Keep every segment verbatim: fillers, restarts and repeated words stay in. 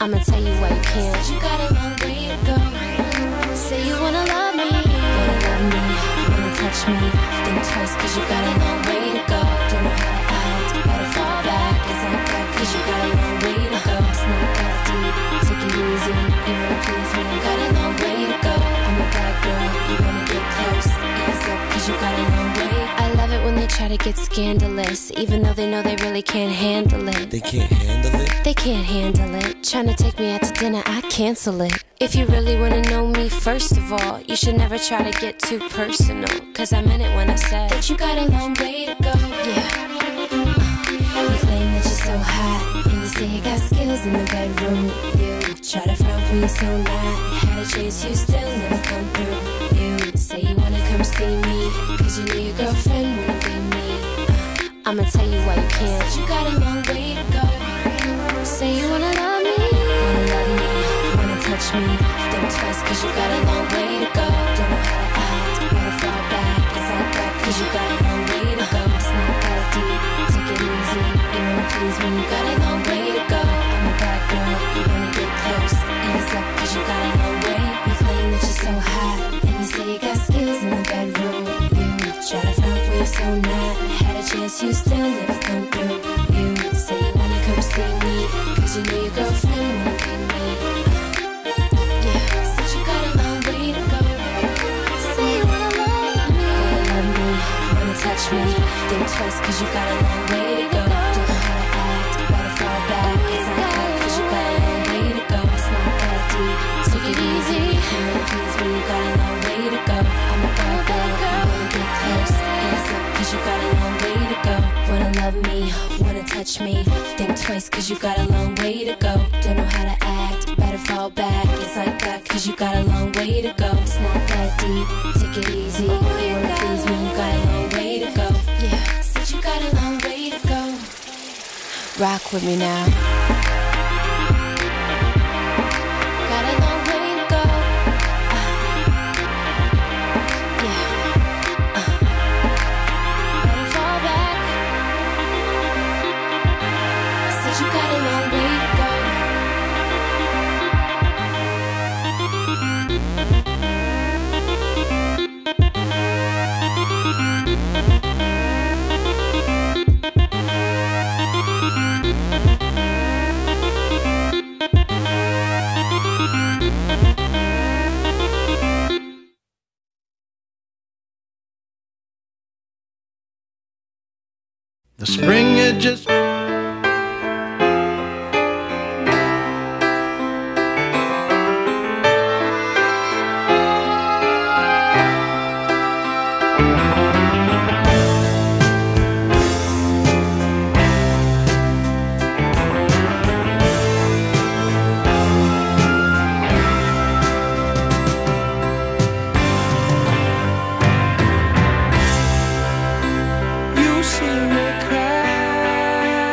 I'ma tell you why you can't. Said you got a long way to go. Say you wanna love me, Wanna love me, wanna touch me. think twice cause you got a long way to go. Don't know how to act, better fall back. It's like that cause you got a long way to go. It's not that deep, take it easy. You wanna please me, Got a long way to go. I'm a bad girl, you wanna get close. Ease up cause you got a long way. I love it when they try to get scandalous, even though they know they really can't handle it. They can't handle it? They can't handle it. Trying to take me out to dinner, I cancel it. If you really wanna know me, first of all, you should never try to get too personal. Cause I meant it when I said that you got a long way to go. Yeah. Uh, you claim that you're so hot, and you say you got skills in the bedroom. You try to front when you're so not. Had a chase, you still never come through. You say you wanna come see me, cause you know your girlfriend wanna be me. uh, I'ma tell you why you can't. Said you got a long way to go. Say you wanna love me, wanna love me, wanna touch me. Think twice cause you got a long way to go. Don't know how to act, better fall back. It's like that Cause you got a long way to go. It's not that deep, take it easy. You wanna please me, Got a long way to go. I'm a bad girl, you wanna get close. Ease up cause you got a long way. You claim that you're so hot, and you say you got skills in the bedroom. You try to front when you're so not. Had a chance, you still never come through. You say you wanna come see me, cause you know your girlfriend wanna be me. Yeah, Said you got a long way to go. say you wanna love me, wanna love me, wanna touch me. Think twice cause you got a long way to go. Don't know how to act, better fall back. It's like that cause you got a long way to go. It's not that deep, take it easy. You wanna please me, you got a long way to go. I'm a bad girl, you wanna get close. Ease up cause you got a long way to go. Wanna love me, wanna touch me. Think twice cause you got a long way to go. Don't know how to act, better fall back. It's like that cause you got a long way to go. It's not that deep, take it easy. You wanna please me, you got a long way to go. Yeah, Said you got a long way to go. rock with me now. Got a long way to go. Yeah, uh. Better fall back. Said you got a long way to go. The spring had just you see me cry.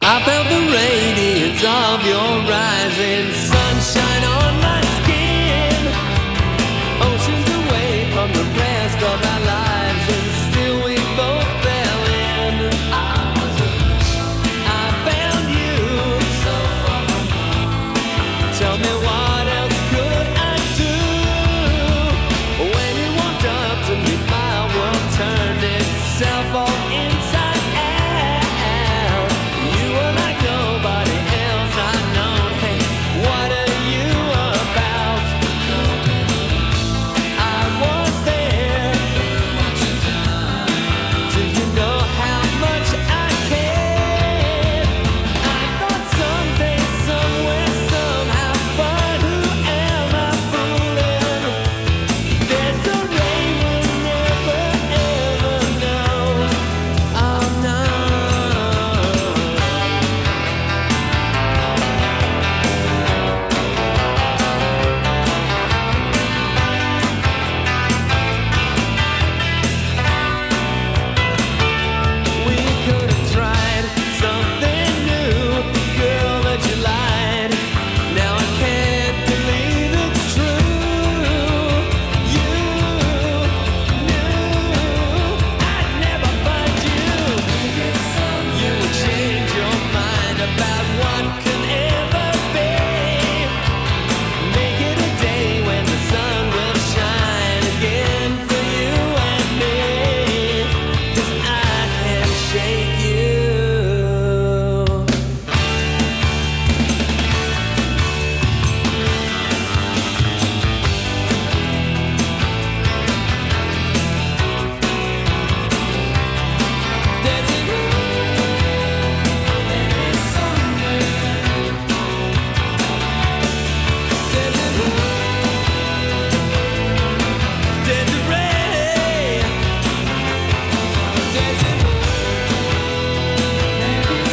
I felt the radiance of your rising sunshine on my skin. Oceans away from the rest of our lives, and still we both fell in. I was a rush. I found you so far from home. Tell me what else could I do? When you walked up to me, my world turned itself all inside out. You were like nobody else I've known. Hey, what are you about? I was there. Do you know how much I care? I thought someday, somewhere, somehow, but who am I fooling? There's a rain we'll never ever know. Oh no. We could have tried something new, girl, but you lied. Now I can't believe it's true. You knew I'd never find you. You would change your mind about what can ever be. Make it a day when the sun will shine again for you and me. 'Cause I can't shake you. There's a there is somewhere. There's a there's a ray. There's a there is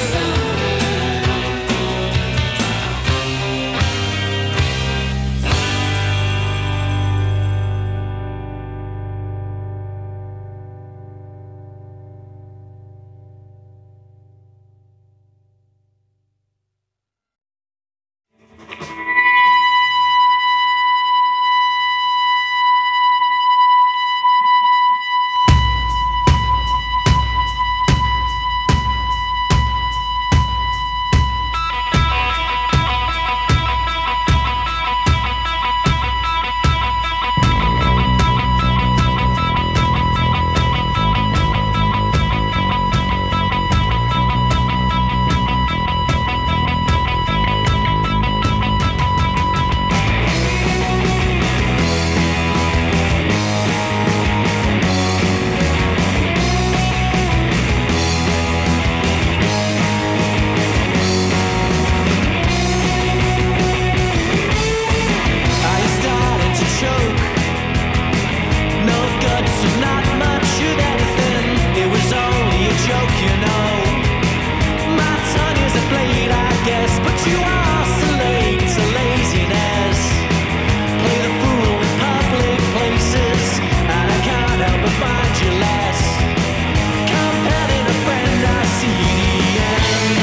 I started to choke. No guts and not much of anything. It was only a joke, you know. My tongue is a blade, I guess, but you oscillate to laziness. Play the fool in public places, and I can't help but find you less. Compelling a friend, I see the end.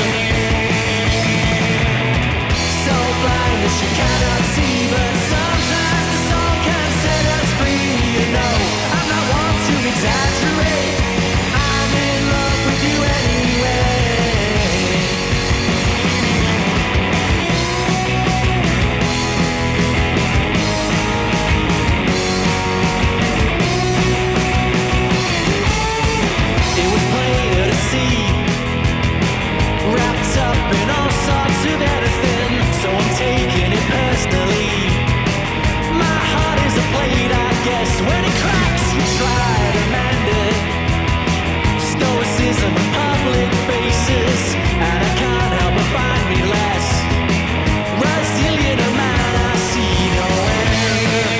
So blind that you cannot see, but sometimes the song can set us free. You know, I'm not one to exaggerate. I'm in love with you anyway. It was plain to see, wrapped up in all sorts of anything, so I'm taking it personally. My heart is a blade, I guess. When it cracks, you try to mend it. Stoicism in public faces, and I can't help but find me less resilient a man. I see no end.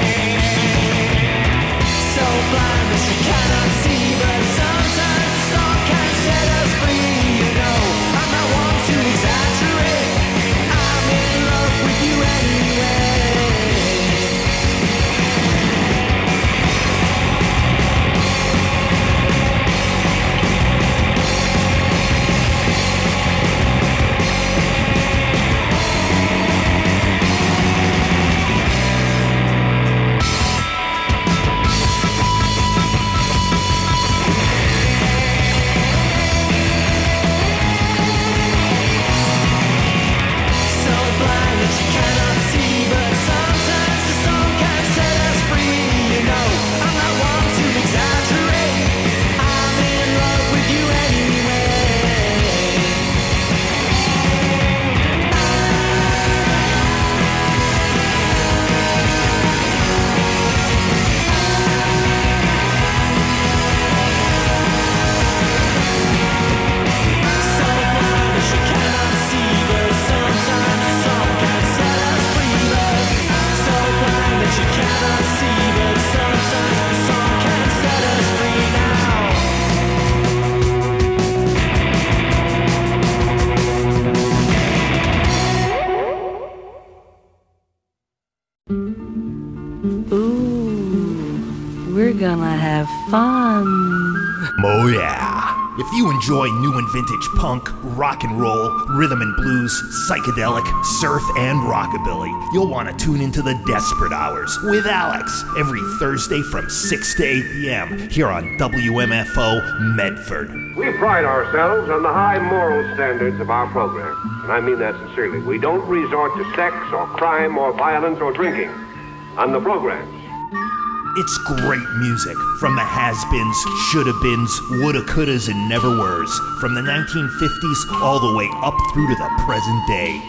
So blind that you cannot see, but sometimes the song can set us free. You know, I'm not one to exaggerate. I'm in love with you anyway. we're gonna have fun. Oh yeah. If you enjoy new and vintage punk, rock and roll, rhythm and blues, psychedelic, surf, and rockabilly, you'll want to tune into the Desperate Hours with Alex every Thursday from six to eight p.m. here on W M F O Medford. We pride ourselves on the high moral standards of our program, and I mean that sincerely. We don't resort to sex or crime or violence or drinking on the programs. It's great music from the has-beens, shoulda-beens, woulda-couldas, and never-weres, from the nineteen fifties all the way up through to the present day.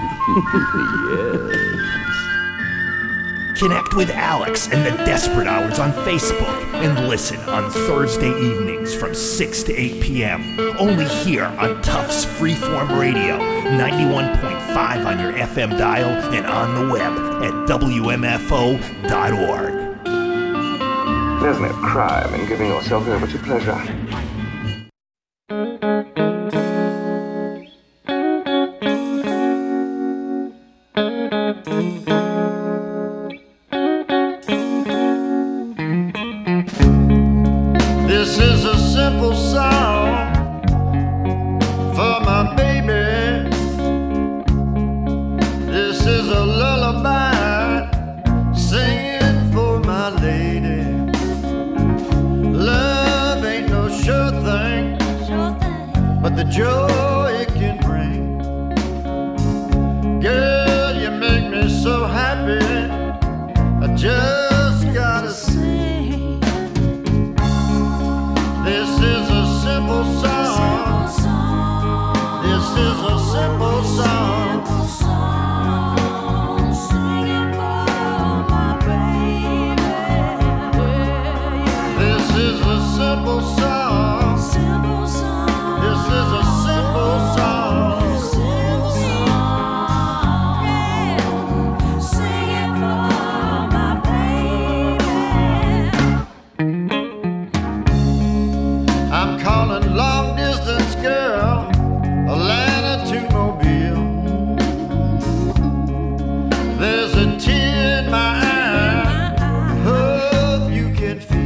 Yes. Connect with Alex and the Desperate Hours on Facebook and listen on Thursday evenings from six to eight p.m. only here on Tufts Freeform Radio, ninety-one point five on your F M dial and on the web at W M F O dot org. There's no crime in giving yourself over to pleasure. This is a simple song for my baby. This is a lullaby singing for my lady. Love ain't no sure thing, but the joy it can bring. Girl, you make me so happy, I just gotta sing. This is a simple song. This is a simple song. Simple song. Simple song. This is a simple song. Simple song. Yeah. Sing it for my baby. I'm calling long distance girl, Atlanta to Mobile. There's a tear in my eye. Hope you can feel.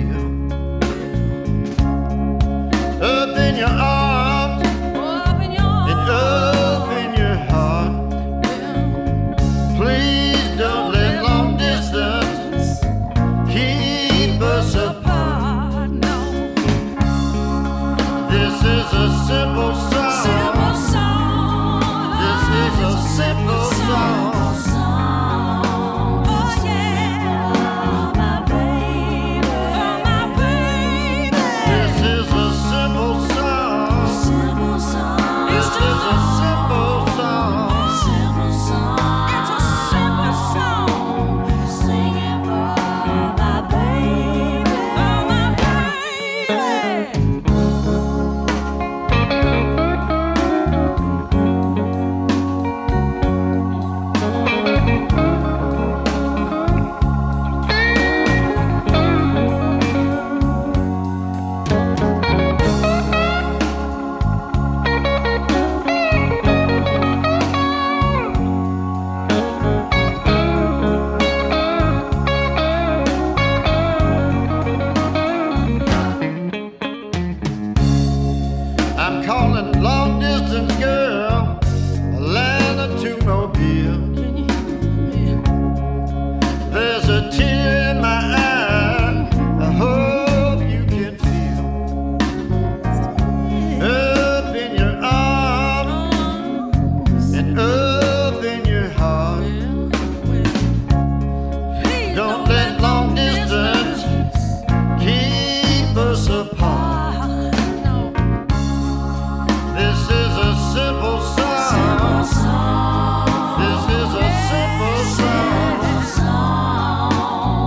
Up in your arms, up in your and up in your heart. Please don't let long distance keep us apart. No. This is a simple song. Simple song. This is a simple song. Simple song.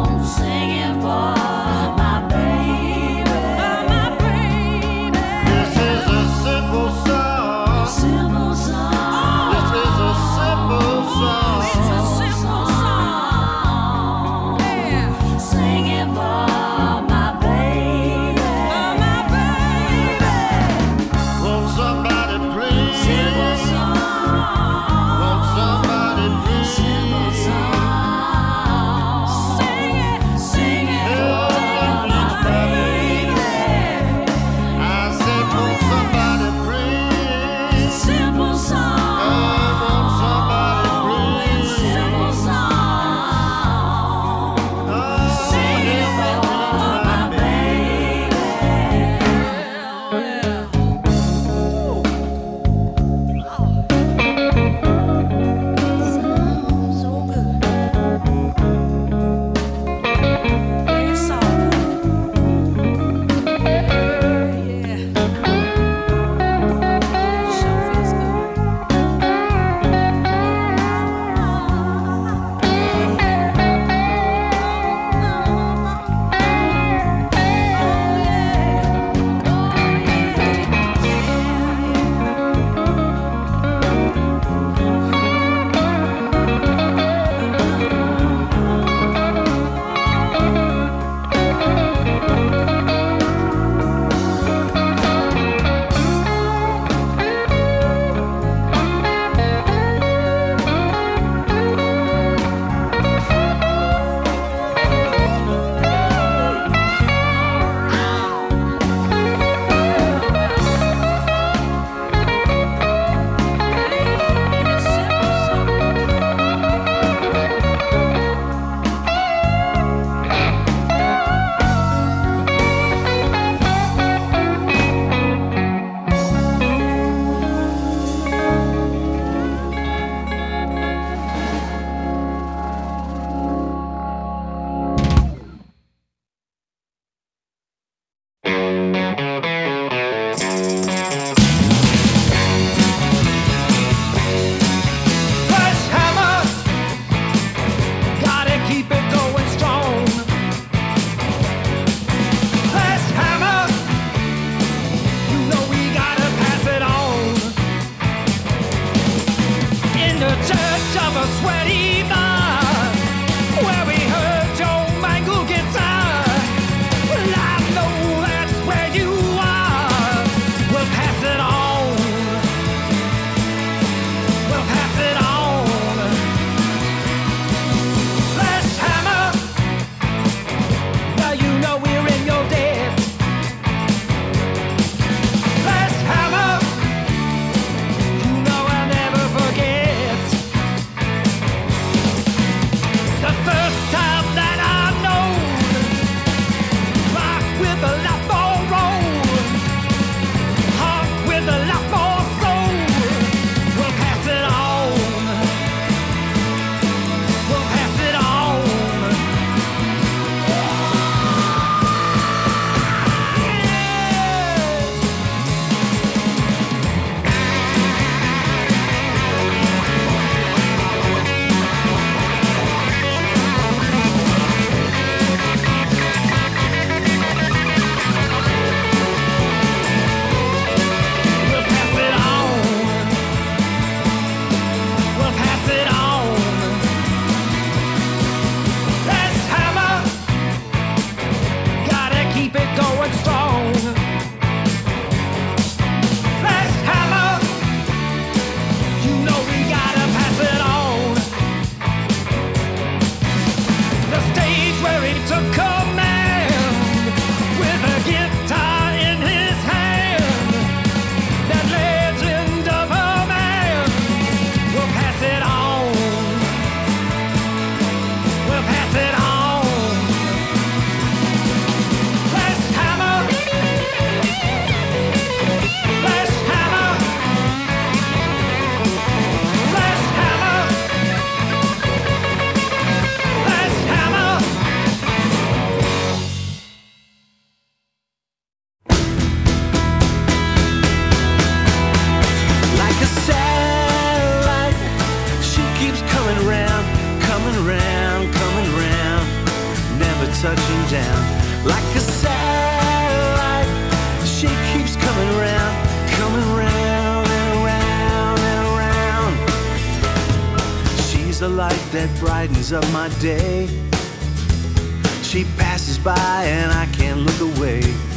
touching down. Like a satellite, she keeps coming round, coming round and around and around. She's the light that brightens up my day. She passes by and I can't look away.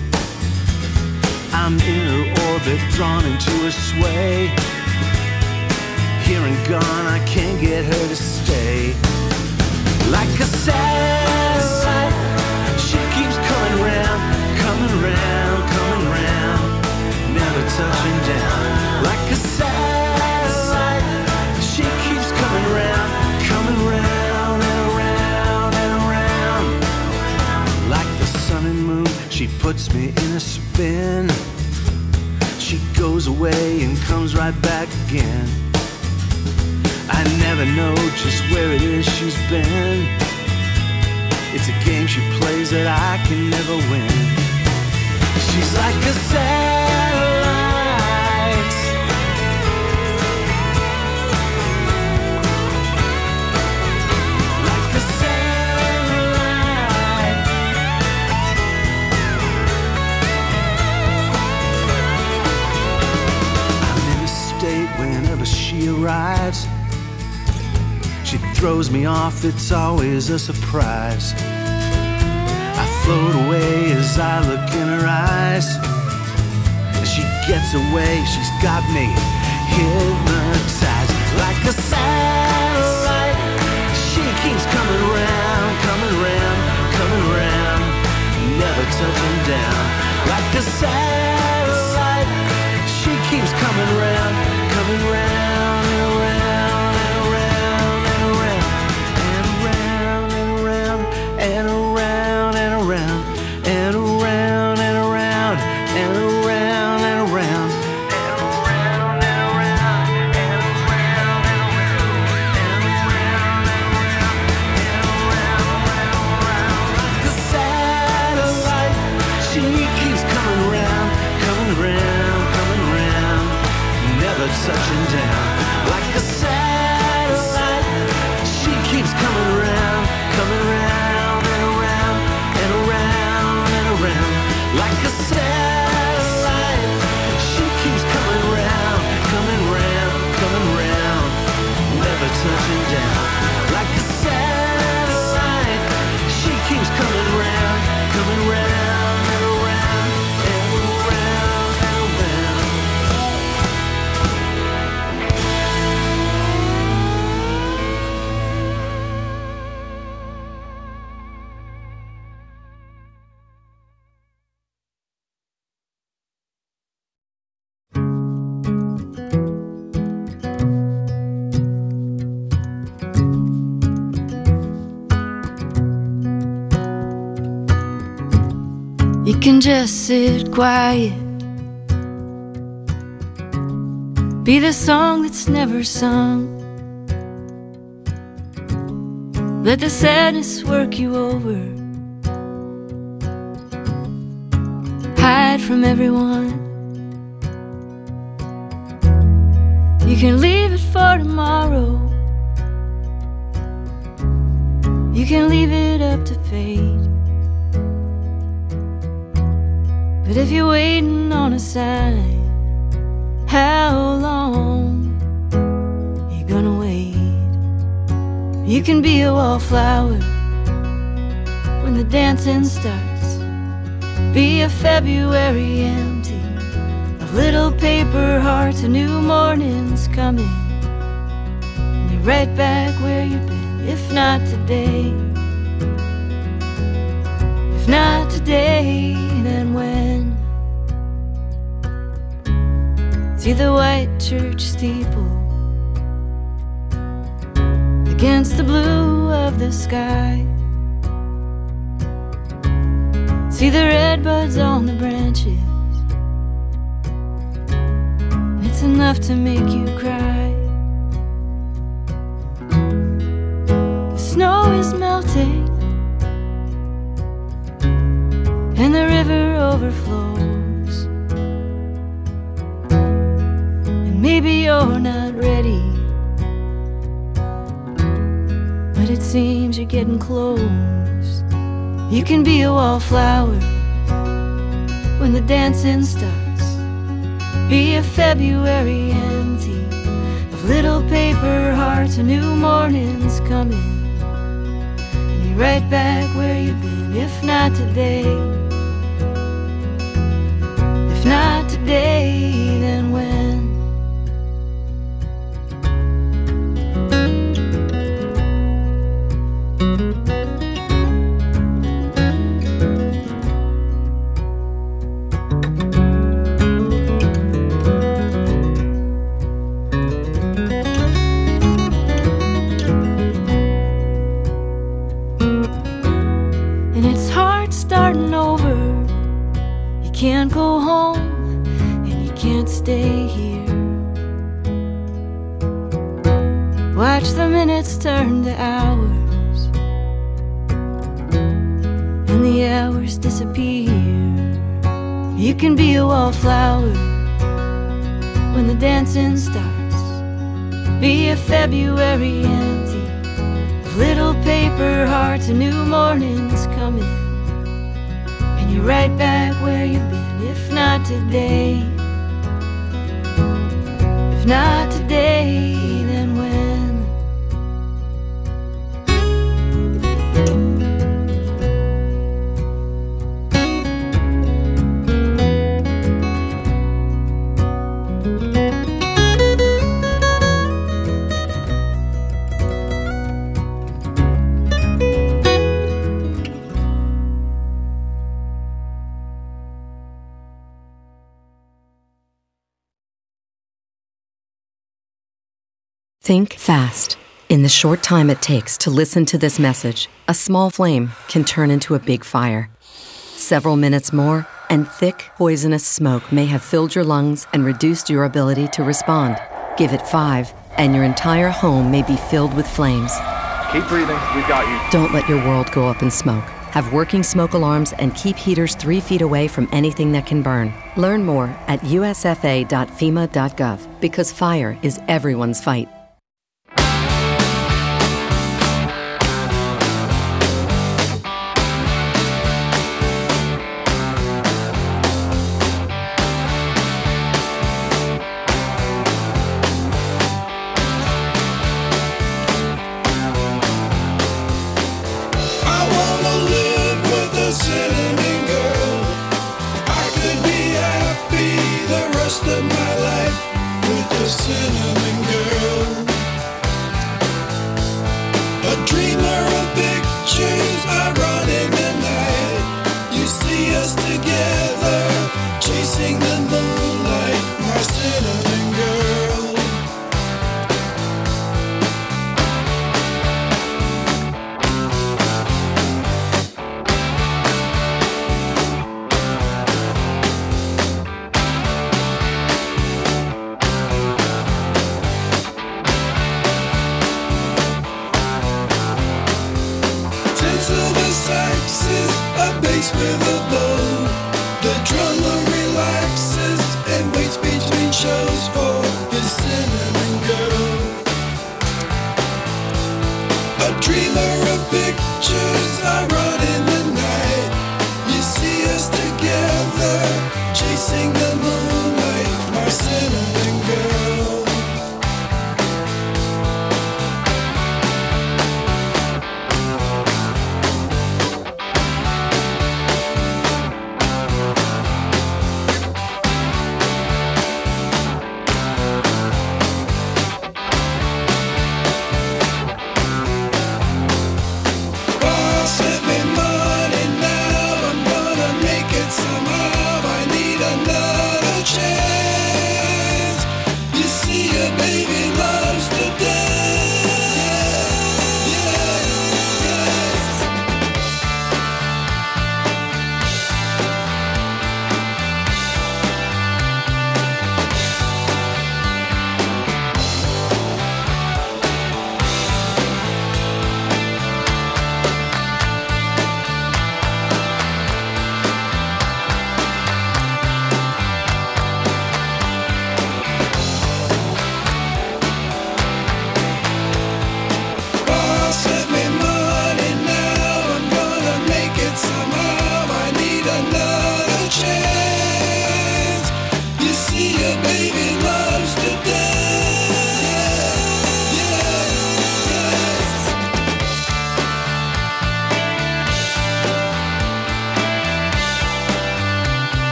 I'm in her orbit, drawn into her sway. Here and gone, I can't get her to stay. Like a satellite, she keeps coming round, coming round, coming round, never touching down. Like a satellite, she keeps coming round, coming round and around and around. Like the sun and moon, she puts me in a spin. She goes away and comes right back again. I never know just where it is she's been. It's a game she plays that I can never win. She's like a satellite. Like a satellite. I'm in a state whenever she arrives. She throws me off, it's always a surprise. I float away as I look in her eyes. As she gets away, she's got me hypnotized. Like a satellite, she keeps coming round, coming round, coming round, never touching down. Like a satellite, she keeps coming round, coming round and around. And around and around and around and around and around and around and around and around and around and around and around. Like a satellite, she keeps coming round, coming round, coming round, never touching down. Like a satellite, she keeps coming round, coming round. Like a satellite, she keeps coming round, coming round, coming round, never touching down. Like a satellite, she keeps coming round, coming round and around and around and around. You can just sit quiet, be the song that's never sung. Let the sadness work you over, hide from everyone. You can leave it for tomorrow, you can leave it up to fate. But if you're waiting on a sign, how long you gonna wait? You can be a wallflower when the dancing starts, be a February empty of little paper hearts. A new morning's coming, and you're right back where you've been. If not today, if not today, then when? See the white church steeple against the blue of the sky. See the red buds on the branches, it's enough to make you cry. The snow is melting and the river overflows, and maybe you're not ready, but it seems you're getting close. You can be a wallflower when the dancing starts. Be a February empty of little paper hearts. A new morning's coming, and you're right back where you've been. If not today, if not today, then when? Can't go home and you can't stay here. Watch the minutes turn to hours and the hours disappear. You can be a wallflower when the dancing starts. Be a February empty of little paper hearts. A new morning's coming, you're right back where you've been. If not today, if not today, then when? Think fast. In the short time it takes to listen to this message, a small flame can turn into a big fire. Several minutes more, and thick, poisonous smoke may have filled your lungs and reduced your ability to respond. Give it five, and your entire home may be filled with flames. Keep breathing, we've got you. Don't let your world go up in smoke. Have working smoke alarms and keep heaters three feet away from anything that can burn. Learn more at U S F A dot FEMA dot gov, because fire is everyone's fight. Bye.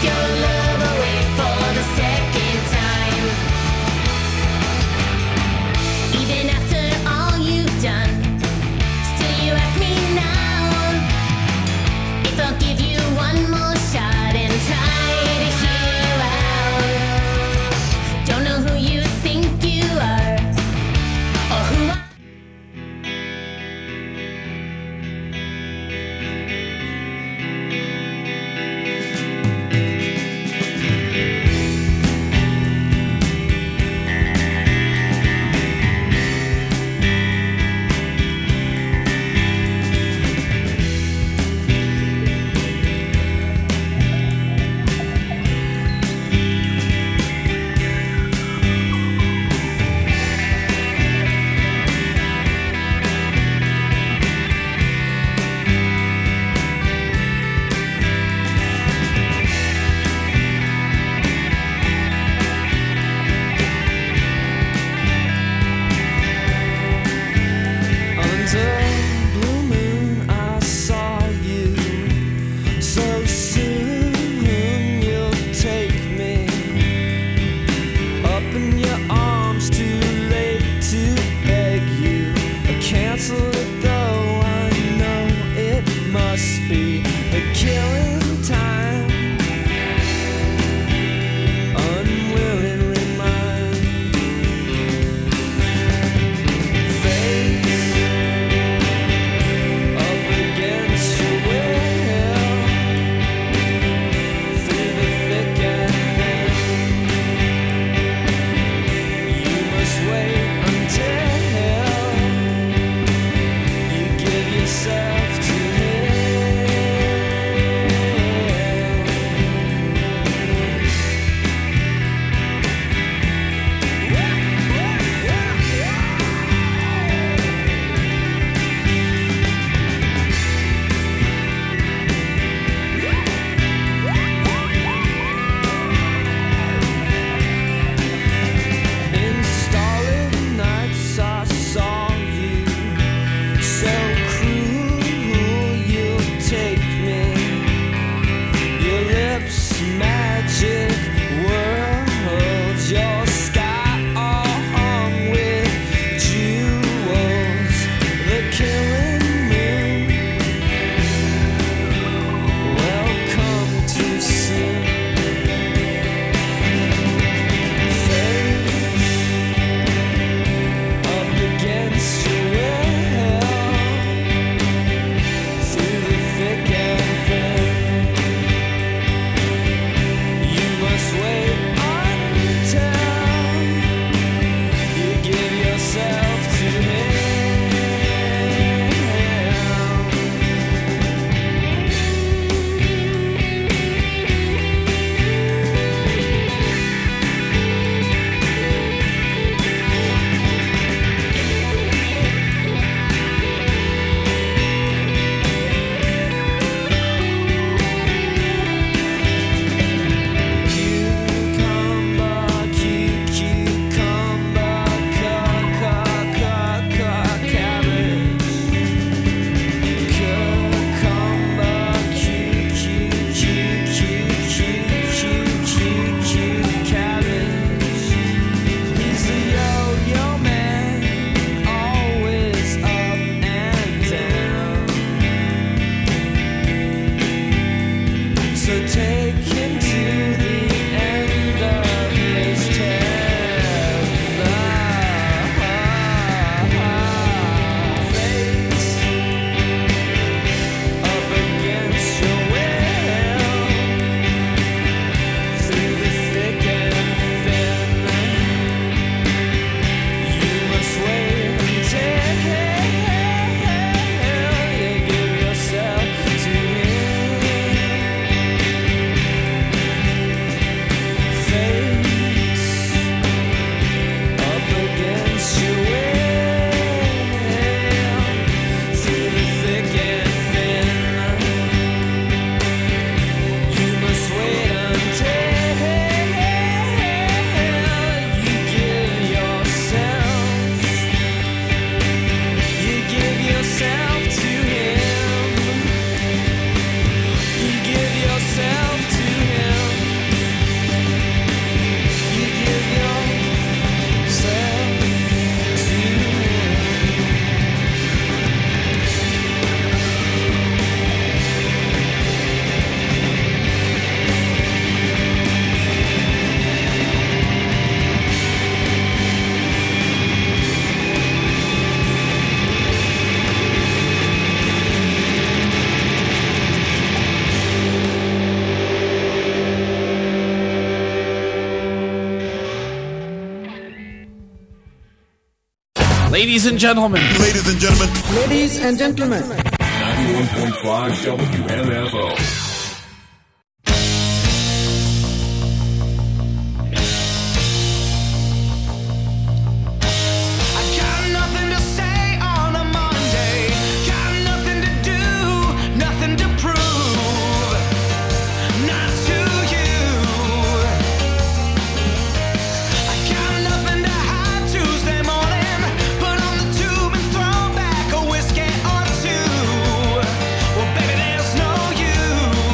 your love away for the second time. Even after all you've done, still you ask me now if I'll give you one more shot and try to hear you out. Don't know who you think you are or who I Ladies and gentlemen. Ladies and gentlemen. Ladies and gentlemen. ninety-one point five W M F O. Well, baby, there's no use.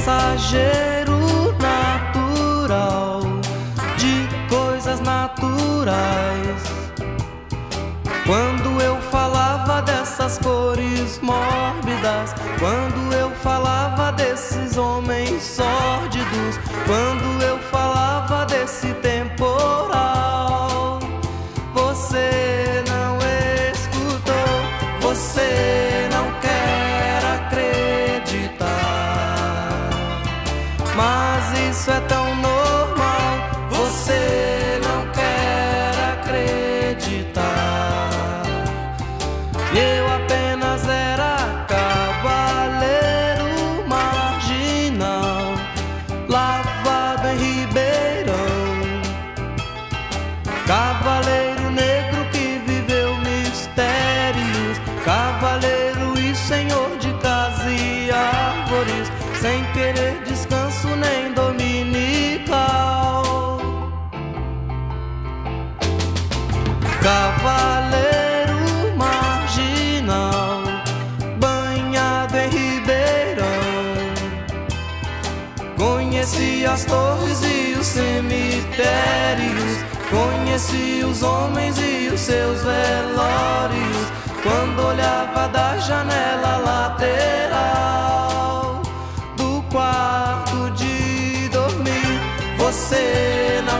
passageiro natural de coisas naturais. Quando eu falava dessas cores mórbidas, quando eu falava desses homens sórdidos, quando eu falava desse temporal, você não escutou, você não quer acreditar. Mas isso é tão normal, você não quer acreditar. Eu apenas era cavaleiro marginal, lavado em Ribeirão, cavaleiro negro que viveu mistérios, cavaleiro e senhor de casa e árvores, sem querer descanso nem dominical. Cavaleiro marginal, banhado em Ribeirão, conheci as torres e os cemitérios, conheci os homens e os seus velórios, quando olhava da janela lateral do quarto de dormir. Você não